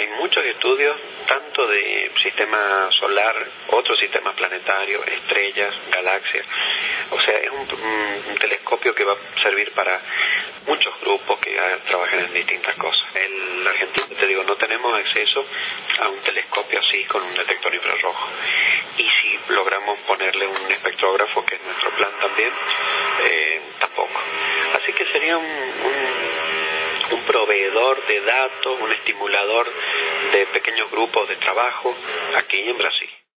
hay muchos estudios, tanto de sistema solar, otros sistemas planetarios, estrellas, galaxias. O sea, es un telescopio que va a servir para muchos grupos que trabajan en distintas cosas. En Argentina, te digo, no tenemos acceso a un telescopio así con un detector infrarrojo. Y si logramos ponerle un espectrógrafo, que es nuestro plan también, tampoco. Así que sería un proveedor de datos, un estimulador de pequeños grupos de trabajo aquí en Brasil.